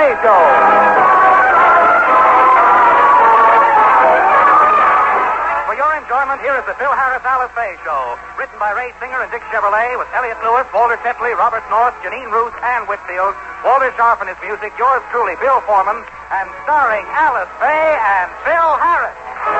Fay Show. For your enjoyment, here is the Phil Harris Alice Fay Show. Written by Ray Singer and Dick Chevrolet with Elliot Lewis, Walter Tetley, Robert North, Janine Roos, Ann Whitfield, Walter Sharp and his music, yours truly, Bill Foreman, and starring Alice Fay and Phil Harris.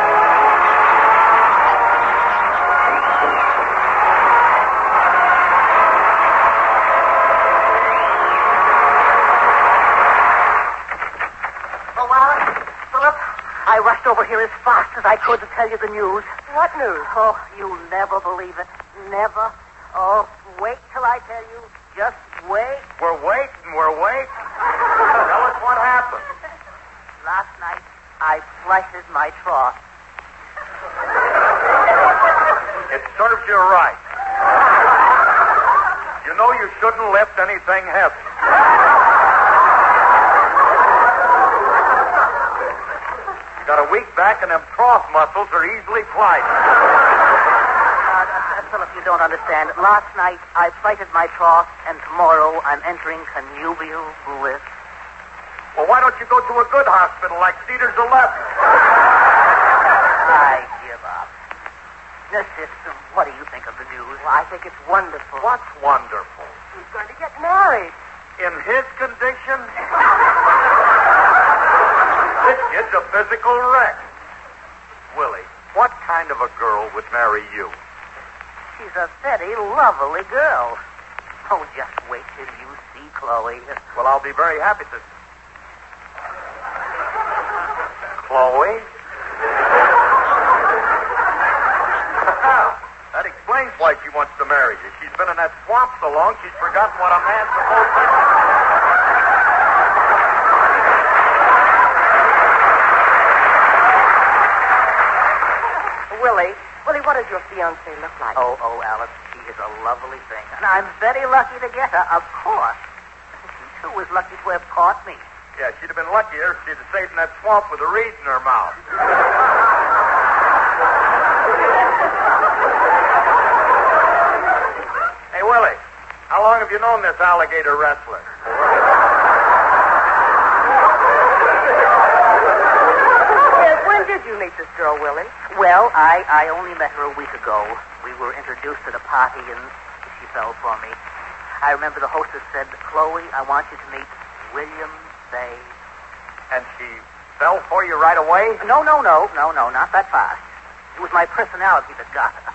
I rushed over here as fast as I could to tell you the news. What news? Oh, you'll never believe it. Never. Oh, wait till I tell you. Just wait. We're waiting. Tell us what happened. Last night, I flushed my trough. It serves you right. You know you shouldn't lift anything heavy. Got a weak back and them trough muscles are easily plied. Philip, you don't understand. Last night, I plighted my trough, and tomorrow I'm entering connubial bliss. Well, why don't you go to a good hospital like Cedars 11? I give up. Now, sister, what do you think of the news? Well, I think it's wonderful. What's wonderful? He's going to get married. In his condition? This kid's a physical wreck. Willie, what kind of a girl would marry you? She's a very lovely girl. Oh, just wait till you see Chloe. Well, I'll be very happy to... Chloe? That explains why she wants to marry you. She's been in that swamp so long, she's forgotten what a man's supposed to do. Willie, what does your fiancée look like? Oh, Alice, she is a lovely thing. And I'm very lucky to get her, of course. She, too, was lucky to have caught me. Yeah, she'd have been luckier if she'd have stayed in that swamp with a reed in her mouth. Hey, Willie, how long have you known this alligator wrestler? When did you meet this girl, Willie? Well, I only met her a week ago. We were introduced at a party, and she fell for me. I remember the hostess said, Chloe, I want you to meet William Fay. And she fell for you right away? No, not that fast. It was my personality that got her.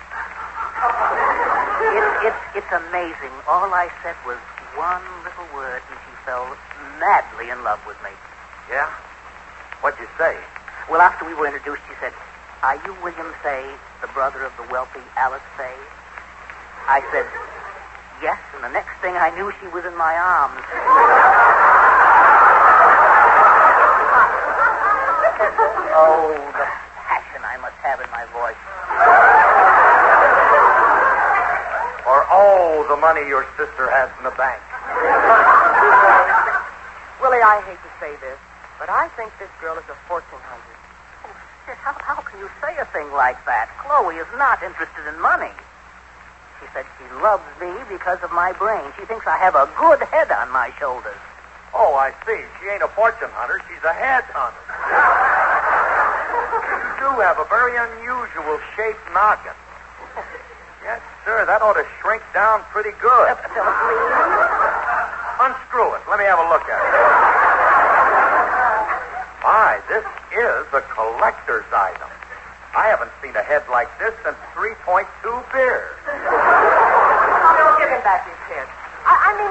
It's amazing. All I said was one little word, and she fell madly in love with me. Yeah? What'd you say? Well, after we were introduced, she said, are you William Fay, the brother of the wealthy Alice Fay? I said, yes, and the next thing I knew, she was in my arms. Oh, the passion I must have in my voice. Or, oh, the money your sister has in the bank. Willie, I hate to say this, but I think this girl is a fortune hunter. Oh, sis, how can you say a thing like that? Chloe is not interested in money. She said she loves me because of my brain. She thinks I have a good head on my shoulders. Oh, I see. She ain't a fortune hunter. She's a head hunter. You do have a very unusual shaped noggin. Yes, sir. That ought to shrink down pretty good. Philip, please. Unscrew it. Let me have a look at it. My, this is a collector's item. I haven't seen a head like this since 3.2 beers. Don't give him back his head. I mean,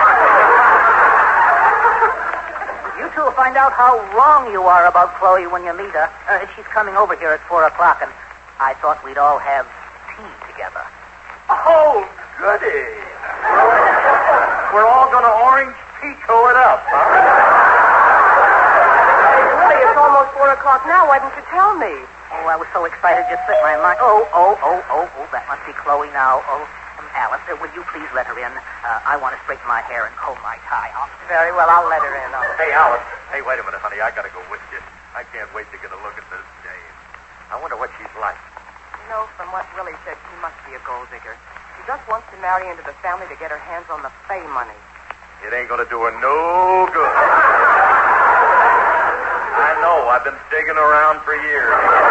You two will find out how wrong you are about Chloe when you meet her. She's coming over here at 4 o'clock, and I thought we'd all have tea together. Oh, goody. We're all going to orange pico it up, huh? Willie, it's almost 4 o'clock now. Why didn't you tell me? Oh, I was so excited, just slipped my mind. Oh, that must be Chloe now. Oh, Alice, will you please let her in? I want to straighten my hair and comb my tie. Very well, I'll let her in. Hey, Alice. Hey, wait a minute, honey. I got to go with you. I can't wait to get a look at this dame. I wonder what she's like. You know, from what Willie said, she must be a gold digger. She just wants to marry into the family to get her hands on the Fay money. It ain't going to do her no good. know. I've been digging around for years.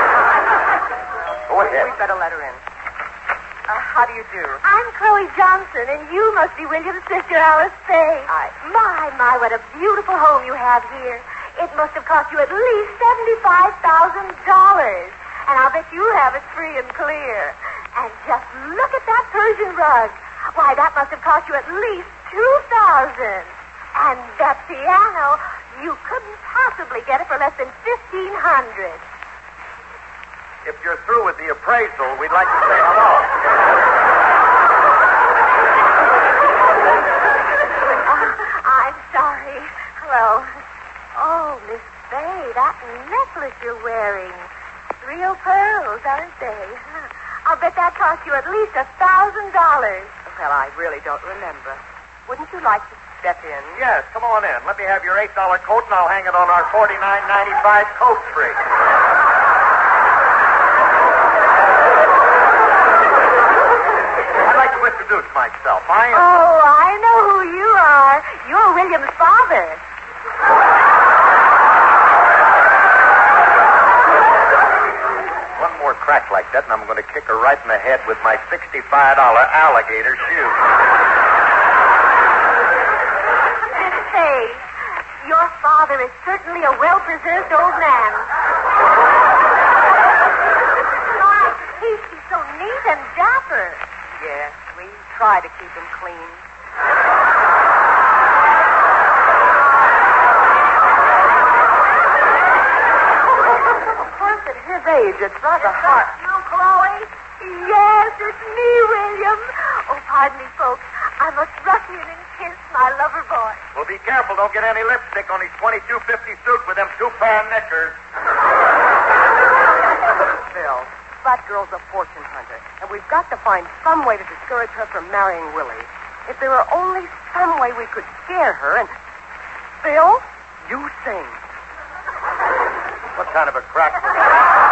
Go ahead. We've got a letter in. How do you do? I'm Chloe Johnson, and you must be William's sister, Alice Faye. My, what a beautiful home you have here. It must have cost you at least $75,000. And I'll bet you have it free and clear. And just look at that Persian rug. Why, that must have cost you at least $2,000. And that piano, you couldn't possibly get it for less than $1,500. If you're through with the appraisal, we'd like to say hello. I'm sorry. Hello. Oh, Miss Faye, that necklace you're wearing. Real pearls, aren't they? I'll bet that cost you at least $1,000. Well, I really don't remember. Wouldn't you like to step in? Yes, come on in. Let me have your $8 coat, and I'll hang it on our $49.95 coat tree. I'd like to introduce myself. Oh, I know who you are. You're William's father. One more crack like that, and I'm going to kick her right in the head with my $65 alligator shoe. Miss Faye, your father is certainly a well-preserved old man. He's so neat and dapper. Yes, we try to keep him clean. Of course, at his age, it's rather hard. You, Chloe? Yes, it's me, William. Oh, pardon me, folks. I must rush in and kiss my lover boy. Well, be careful. Don't get any lipstick on his $22.50 suit with them two-pair knickers. Bill, that girl's a fortune hunter, and we've got to find some way to discourage her from marrying Willie. If there were only some way we could scare her and... Bill, you sing. What kind of a crack was that?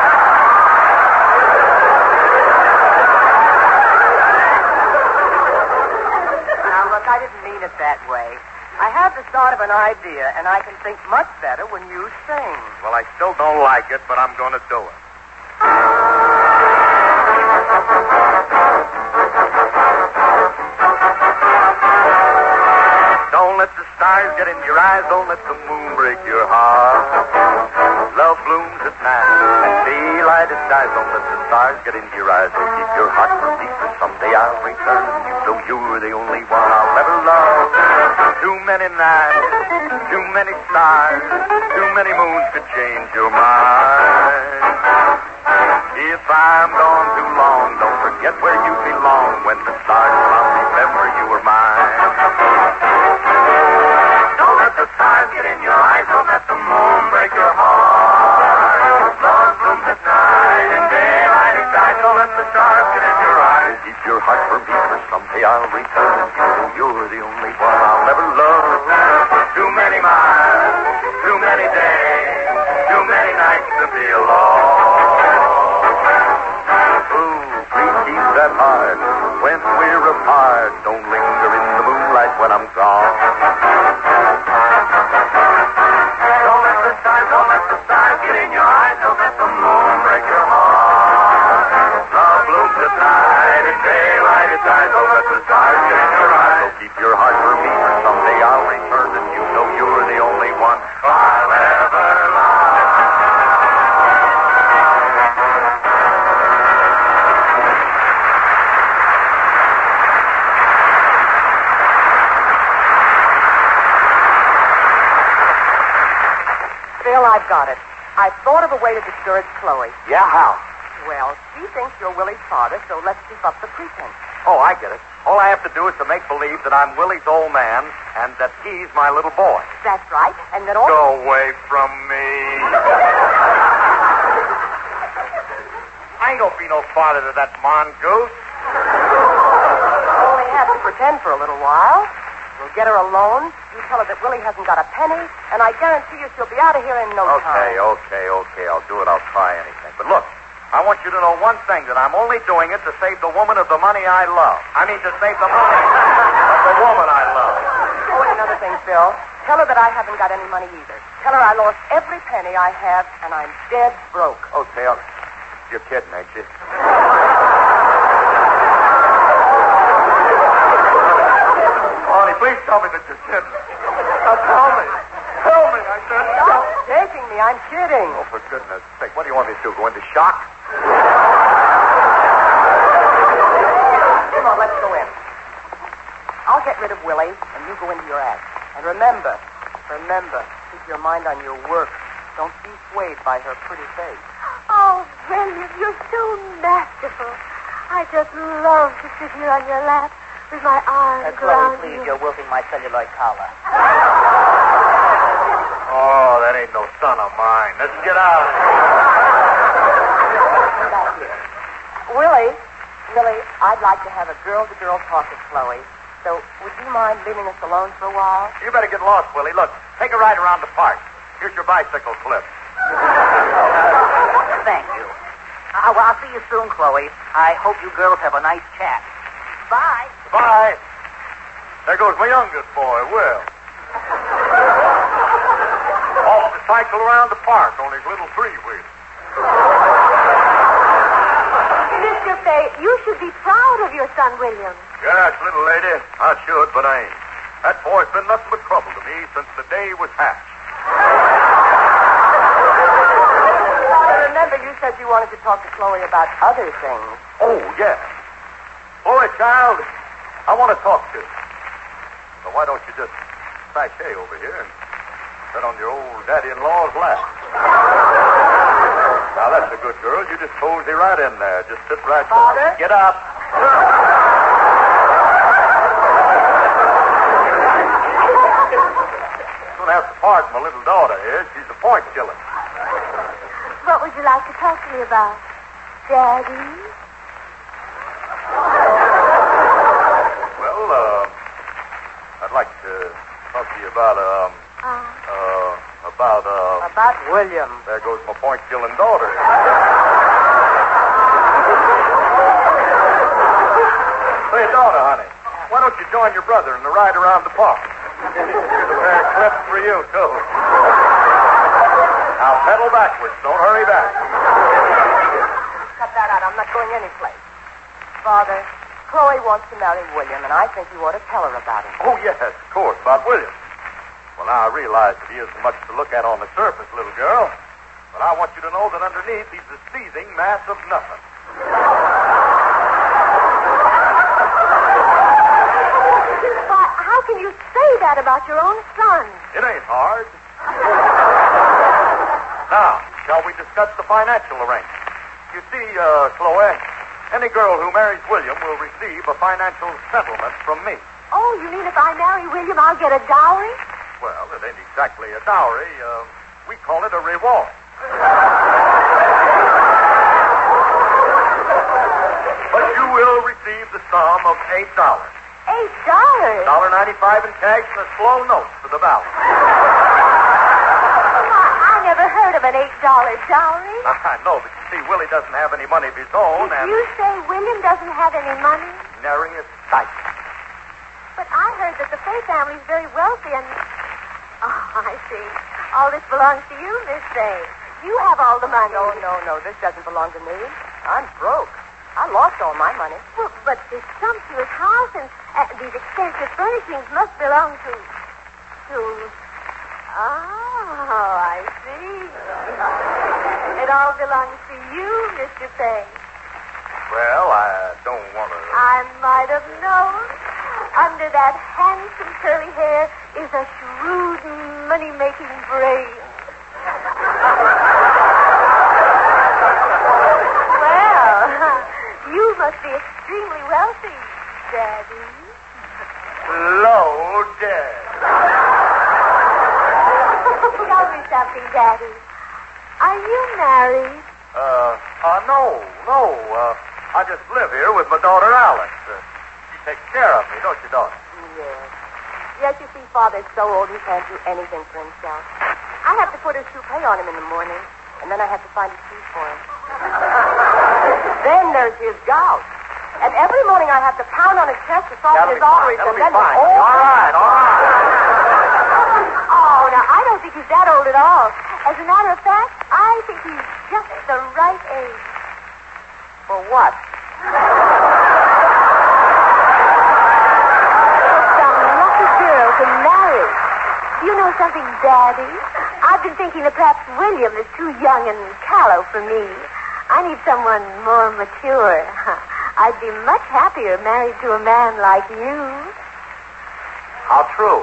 Now, look, I didn't mean it that way. I have the start of an idea, and I can think much better when you sing. Well, I still don't like it, but I'm going to do it. Don't let the stars get in your eyes. Don't let the moon break your heart. Love blooms at night and daylight it dies. Don't let the stars get into your eyes. Don't keep your heart for me, for someday I'll return. You know you're the only one I'll ever love. Too many nights, too many stars, too many moons could change your mind. If I'm gone too long, don't forget where you belong. When the stars come out, remember you were mine. Don't let the stars get in your eyes. Don't let the moon break your heart. Love blooms at night and daylight it dies. Don't let the stars get in your eyes. Keep your heart for me, for someday I'll return. You know you're the only one I'll ever love. Too many miles, too many days, too many nights to be alone. Please keep that heart when we're apart. Don't linger in the moonlight when I'm gone. Don't let the stars get in your eyes. Don't let the moon break your heart. Love blooms at night and daylight it dies. Don't let the stars get in your eyes. So keep your heart for me, for someday I'll return, and you know you're the only one I'll ever love. Bill, I've got it. I've thought of a way to discourage Chloe. Yeah, how? Well, she thinks you're Willie's father, so let's keep up the pretense. Oh, I get it. All I have to do is to make believe that I'm Willie's old man and that he's my little boy. That's right. And then all... Go away from me. I ain't gonna be no father to that mongoose. You only have to pretend for a little while. We'll get her alone. You tell her that Willie hasn't got a penny, and I guarantee you she'll be out of here in no time. Okay. I'll do it. I'll try anything. But look, I want you to know one thing, that I'm only doing it to save the woman of the money I love. I mean, to save the money of the woman I love. Oh, and another thing, Phil. Tell her that I haven't got any money either. Tell her I lost every penny I have, and I'm dead broke. Oh, Tail, you're kidding, ain't you? Honey, please tell me that you're kidding. Now, tell me. Tell me, I said. Stop taking me. I'm kidding. Oh, for goodness sake. What do you want me to do? Go into shock? Come on, let's go in. I'll get rid of Willie, and you go into your act. And remember, keep your mind on your work. Don't be swayed by her pretty face. Oh, William, you're so masterful. I just love to sit here on your lap with my arms Chloe, around please, you. you're wilting my celluloid collar. Oh, that ain't no son of mine. Let's get out. Willie, I'd like to have a girl-to-girl talk with Chloe. So, would you mind leaving us alone for a while? You better get lost, Willie. Look, take a ride around the park. Here's your bicycle clip. Thank you. Well, I'll see you soon, Chloe. I hope you girls have a nice chat. Bye. Bye. There goes my youngest boy, Will. Off to cycle around the park on his little three-wheeler. Mr. Fay, you should be proud of your son, William. Yes, little lady. I should, but I ain't. That boy's been nothing but trouble to me since the day he was hatched. I remember you said you wanted to talk to Chloe about other things. Oh, yes. Boy, child, I want to talk to you. So why don't you just sashay over here and sit on your old daddy-in-law's lap? Now, that's a good girl. You just cozy right in there. Just sit right there. Father? Get up. You're going to have to pardon my little daughter here. She's a point killer. What would you like to talk to me about, Daddy? Well, I'd like to talk to you about, About William. There goes my point-killing daughter. Say, daughter, honey, why don't you join your brother in the ride around the park? Here's a pair of clips for you, too. Now, pedal backwards. Don't hurry back. Cut that out. I'm not going anyplace. Father, Chloe wants to marry William, and I think you ought to tell her about it. Oh, yes, of course, about William. Well, now, I realize that he isn't much to look at on the surface, little girl. But I want you to know that underneath he's a seething mass of nothing. But how can you say that about your own son? It ain't hard. Now, shall we discuss the financial arrangement? You see, Chloe, any girl who marries William will receive a financial settlement from me. Oh, you mean if I marry William, I'll get a dowry? Well, it ain't exactly a dowry. We call it a reward. But you will receive the sum of $8. $8? $1.95 in cash and a slow note for the balance. I never heard of an $8 dowry. I know, but you see, Willie doesn't have any money of his own, Did and you say William doesn't have any money? nary a sight. But I heard that the Fay family's very wealthy and... Oh, I see. All this belongs to you, Miss Fay. You have all the money. No. This doesn't belong to me. I'm broke. I lost all my money. Well, but this sumptuous house and these expensive furnishings must belong to... Oh, I see. It all belongs to you, Mr. Fay. Well, I don't want to... I might have known. Under that handsome curly hair is a shrewd money-making brain. Well, you must be extremely wealthy, Daddy. Low dead. Tell me something, Daddy. Are you married? No. I just live here with my daughter, Alice. She takes care of me, don't you, daughter? Yes. Yes, you see, Father's so old he can't do anything for himself. I have to put his toupee on him in the morning, and then I have to find a seat for him. Then there's his gout. And every morning I have to pound on his chest to soften his arteries, and then... All right. Oh, now, I don't think he's that old at all. As a matter of fact, I think he's just the right age. For what? Some lucky girl to marry. Do you know something, Daddy? I've been thinking that perhaps William is too young and callow for me. I need someone more mature. I'd be much happier married to a man like you. How true.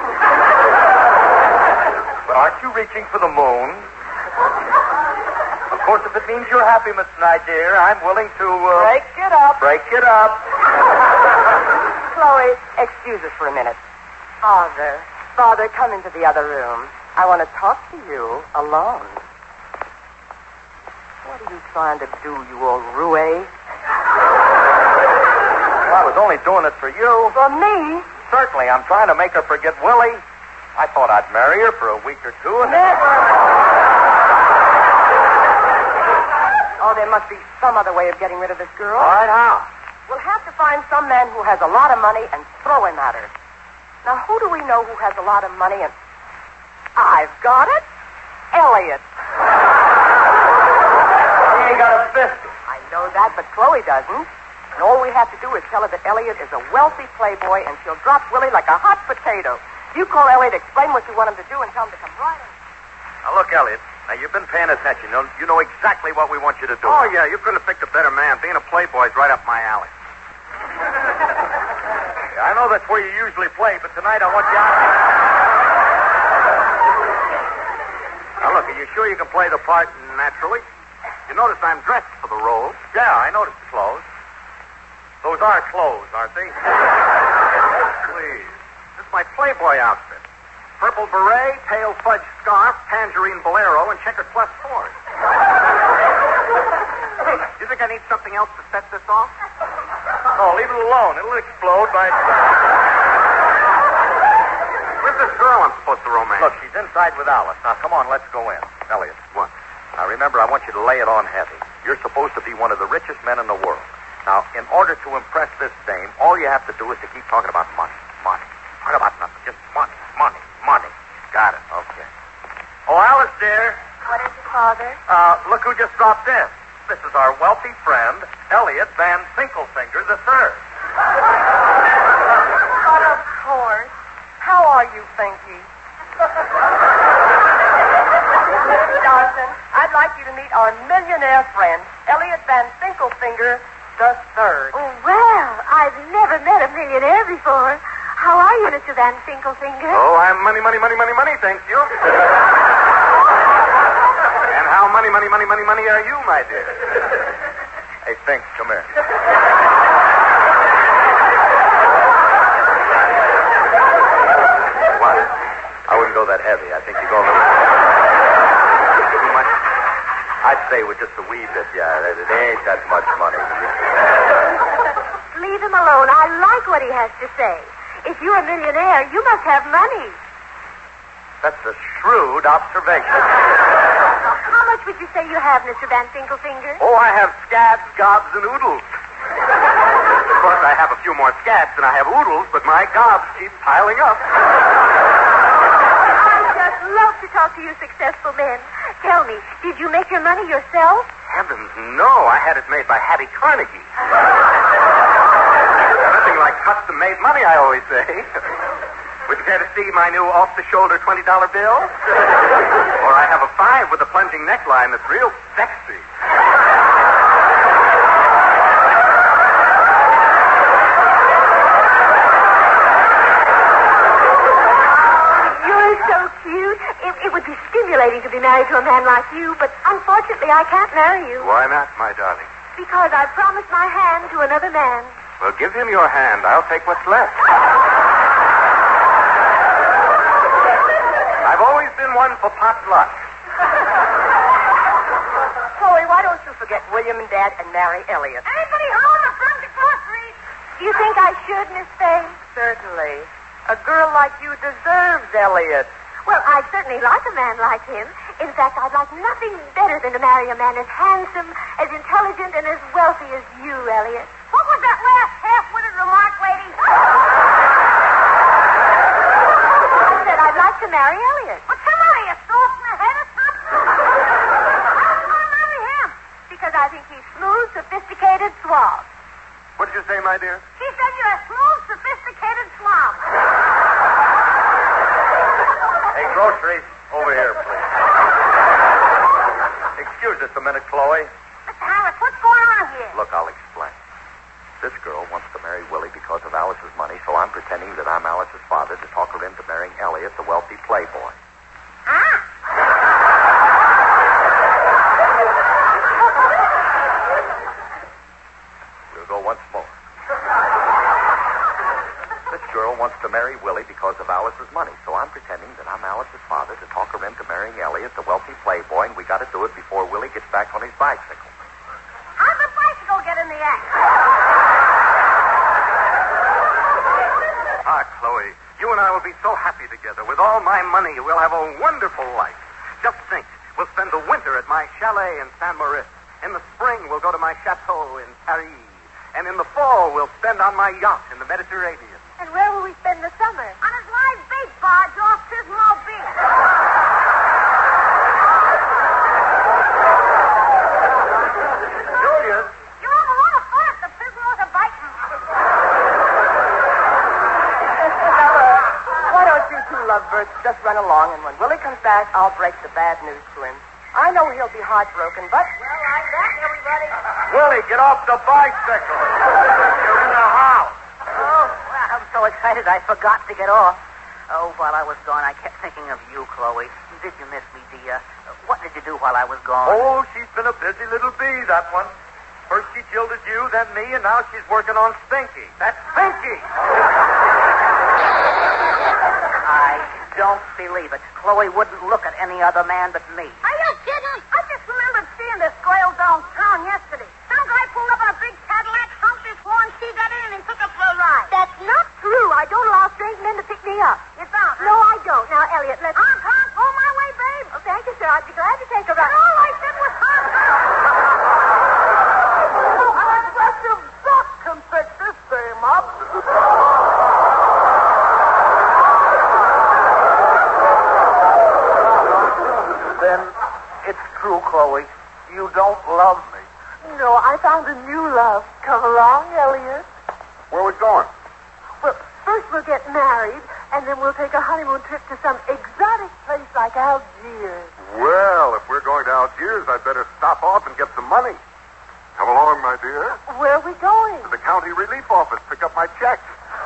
But aren't you reaching for the moon? Of course, if it means you're happy, Miss Knight, dear, I'm willing to... Break it up. Break it up. Chloe, excuse us for a minute. Father, come into the other room. I want to talk to you alone. What are you trying to do, you old roue? Well, I was only doing it for you. For me? Certainly, I'm trying to make her forget Willie. I thought I'd marry her for a week or two and... Never. Oh, there must be some other way of getting rid of this girl. All right, how? We'll have to find some man who has a lot of money and throw him at her. Now, who do we know who has a lot of money and... I've got it. Elliot. He ain't got a 50. I know that, but Chloe doesn't. And all we have to do is tell her that Elliot is a wealthy playboy, and she'll drop Willie like a hot potato. You call Elliot, explain what you want him to do, and tell him to come right in. Now, look, Elliot. Now, you've been paying attention. You know exactly what we want you to do. Oh, yeah, you couldn't have picked a better man. Being a playboy's right up my alley. I know that's where you usually play, but tonight I want you out. Now, look, are you sure you can play the part naturally? You notice I'm dressed for the role. Yeah, I noticed the clothes. Those are clothes, aren't they? Please. This is my playboy outfit. Purple beret, pale fudge scarf, tangerine bolero, and checkered plus fours. Hey, do you think I need something else to set this off? No, leave it alone. It'll explode by... Where's this girl I'm supposed to romance? Look, she's inside with Alice. Now, come on, let's go in. Elliot. What? Now, remember, I want you to lay it on heavy. You're supposed to be one of the richest men in the world. Now, in order to impress this dame, all you have to do is to keep talking about money. Money. Talk about nothing. Just money. Money. Money. Got it. Okay. Oh, Alice, dear. What is it, Father? Look who just dropped in. This is our wealthy friend, Elliot Van Finkelfinger III. But of course. How are you, Finky? Darling, I'd like you to meet our millionaire friend, Elliot Van Finkelfinger III. Oh, well, I've never met a millionaire before. How are you, Mr. Van Finkelfinger? Oh, I'm money, thank you. And how money are you, my dear? Hey, Fink, come here. What? I wouldn't go that heavy. I think you go a little... Too much? I'd say with just a wee bit, yeah. It ain't that much money. Leave him alone. I like what he has to say. If you're a millionaire, you must have money. That's a shrewd observation. How much would you say you have, Mr. Van Finkelfinger? Oh, I have scads, gobs, and oodles. Of course, I have a few more scads than I have oodles, but my gobs keep piling up. I just love to talk to you successful men. Tell me, did you make your money yourself? Heavens, no. I had it made by Hattie Carnegie. Nothing like custom-made money, I always say. Would you care to see my new off-the-shoulder $20 bill? Or I have a 5 with a plunging neckline that's real sexy. You're so cute. It would be stimulating to be married to a man like you, but unfortunately I can't marry you. Why not, my darling? Because I've promised my hand to another man. Well, give him your hand. I'll take what's left. I've always been one for pot luck. Chloe, why don't you forget William and Dad and marry Elliot? Anybody home? A friend to groceries? Do you think I should, Miss Fay? Certainly. A girl like you deserves Elliot. Well, I'd certainly like a man like him. In fact, I'd like nothing better than to marry a man as handsome, as intelligent, and as wealthy as you, Elliot. What was that last half-witted remark, lady? I said I'd like to marry Elliot. Well, tell dear? She said you're a smooth, sophisticated slob. Hey, groceries, over here, please. Excuse us a minute, Chloe. Mr. Harris, what's going on here? Look, I'll explain. This girl wants to marry Willie because of Alice's money, so I'm pretending that I'm Alice's father to talk her into marrying Elliot, the wealthy playboy. Huh? We'll go once more. This girl wants to marry Willie because of Alice's money, so I'm pretending that I'm Alice's father to talk her into marrying Elliot, the wealthy playboy, and we got to do it before Willie gets back on his bicycle. How'd the bicycle get in the act? Ah, Chloe, you and I will be so happy together. With all my money, we'll have a wonderful life. Just think, we'll spend the winter at my chalet in Saint Moritz. In the spring, we'll go to my chateau in Paris. And in the fall, we'll spend on my yacht in the Mediterranean. And where will we spend the summer? On his live bait barge off Pismo Beach. Julius! You're on a lot of fun if the Pismos are biting. Why don't you two lovebirds just run along, and when Willie comes back, I'll break the bad news to him. I know he'll be heartbroken, but... Well, I'm back, everybody. Willie, get off the bicycle! You're in the house! Oh, well, I'm so excited I forgot to get off. Oh, while I was gone, I kept thinking of you, Chloe. Did you miss me, dear? What did you do while I was gone? Oh, she's been a busy little bee, that one. First she jilted you, then me, and now she's working on Stinky. That's Stinky! I don't believe it. Chloe wouldn't look at any other man but me. Are you kidding? I just remembered seeing this girl downtown yesterday. Some guy pulled up in a big Cadillac, humped his horn, she got in, and took her for a ride. That's not true. I don't allow strange men to pick me up. You don't? No, I don't. Now, Elliot, let's... Honk, honk, go my way, babe. Oh, thank you, sir. I'd be glad to take a ride. All I said was honk, honk. An aggressive duck can pick this dame up. Then it's true, Chloe. You don't love me. No, I found a new love. Come along, Elliot. Where are we going? Well, first we'll get married, and then we'll take a honeymoon trip to some exotic place like Algiers. Well, if we're going to Algiers, I'd better stop off and get some money. Come along, my dear. Where are we going? To the county relief office. Pick up my checks.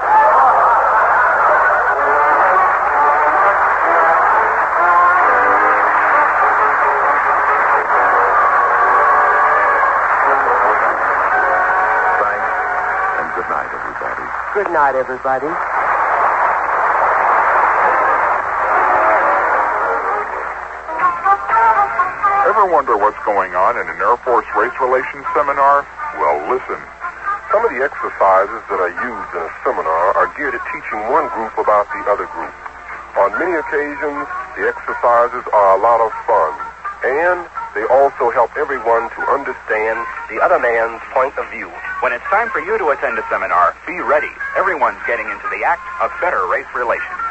Thanks, and good night, everybody. Good night, everybody. Ever wonder what's going on in an Air Force race relations seminar? Well, listen. Some of the exercises that are used in a seminar are geared at teaching one group about the other group. On many occasions, the exercises are a lot of fun, and they also help everyone to understand the other man's point of view. When it's time for you to attend a seminar, be ready. Everyone's getting into the act of better race relations.